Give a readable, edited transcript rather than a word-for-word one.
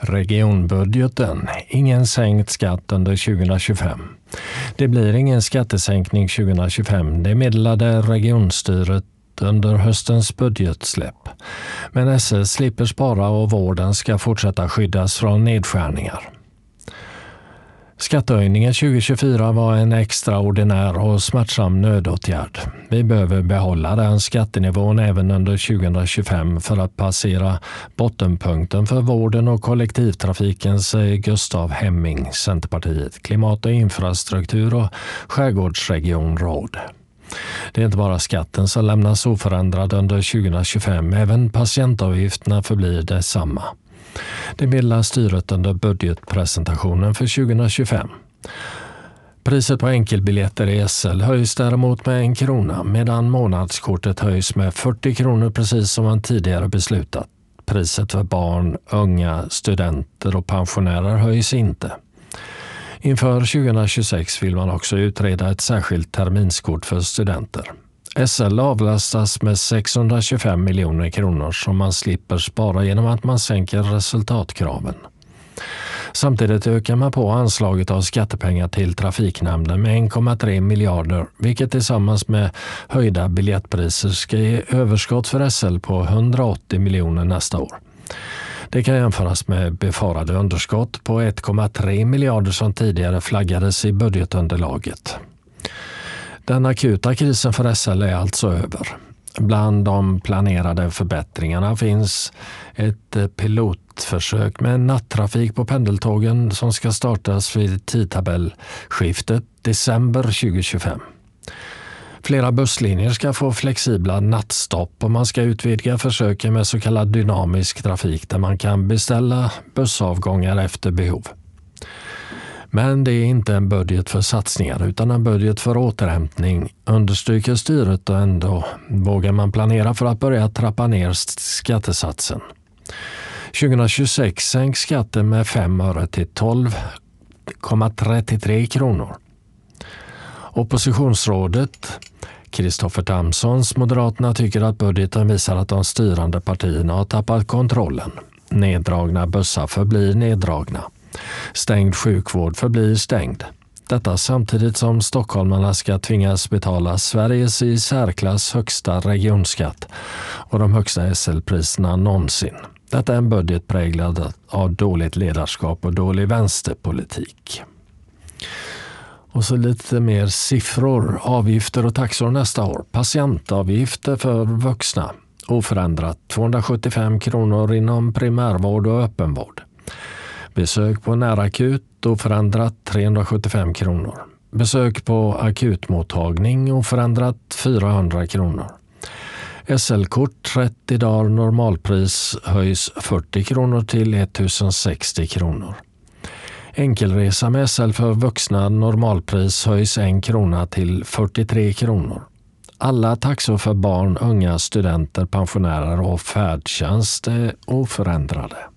Regionbudgeten. Ingen sänkt skatt under 2025. Det blir ingen skattesänkning 2025, det meddelade regionstyret under höstens budgetsläpp. Men SL slipper spara och vården ska fortsätta skyddas från nedskärningar. Skattehöjningen 2024 var en extraordinär och smärtsam nödåtgärd. Vi behöver behålla den skattenivån även under 2025 för att passera bottenpunkten för vården och kollektivtrafiken, säger Gustav Hemming, Centerpartiet, klimat- och infrastruktur- och skärgårdsregionråd. Det är inte bara skatten som lämnas oförändrad under 2025, även patientavgifterna förblir detsamma. Det meddelar styret under budgetpresentationen för 2025. Priset på enkelbiljetter i SL höjs däremot med 1 krona medan månadskortet höjs med 40 kronor precis som man tidigare beslutat. Priset för barn, unga, studenter och pensionärer höjs inte. Inför 2026 vill man också utreda ett särskilt terminskort för studenter. SL avlastas med 625 miljoner kronor som man slipper spara genom att man sänker resultatkraven. Samtidigt ökar man på anslaget av skattepengar till trafiknämnden med 1,3 miljarder, vilket tillsammans med höjda biljettpriser ska ge överskott för SL på 180 miljoner nästa år. Det kan jämföras med befarade underskott på 1,3 miljarder som tidigare flaggades i budgetunderlaget. Den akuta krisen för SL är alltså över. Bland de planerade förbättringarna finns ett pilotförsök med nattrafik på pendeltågen som ska startas vid tidtabellskiftet december 2025. Flera busslinjer ska få flexibla nattstopp och man ska utvidga försöken med så kallad dynamisk trafik där man kan beställa bussavgångar efter behov. Men det är inte en budget för satsningar utan en budget för återhämtning, understryker styret, och ändå vågar man planera för att börja trappa ner skattesatsen. 2026 sänks skatten med 5 öre till 12,33 kronor. Oppositionsrådet Kristoffer Tamsons Moderaterna tycker att budgeten visar att de styrande partierna har tappat kontrollen. Neddragna bussar förblir neddragna. Stängd sjukvård förblir stängd. Detta samtidigt som stockholmarna ska tvingas betala Sveriges i särklass högsta regionskatt och de högsta SL-priserna någonsin. Detta är en budget präglad av dåligt ledarskap och dålig vänsterpolitik. Och så lite mer siffror, avgifter och taxor nästa år. Patientavgifter för vuxna oförändrat 275 kronor inom primärvård och öppenvård. Besök på närakut oförändrat 375 kronor. Besök på akutmottagning oförändrat 400 kronor. SL-kort 30 dagar normalpris höjs 40 kronor till 1060 kronor. Enkelresa med SL för vuxna normalpris höjs 1 krona till 43 kronor. Alla taxor för barn, unga, studenter, pensionärer och färdtjänst är oförändrade.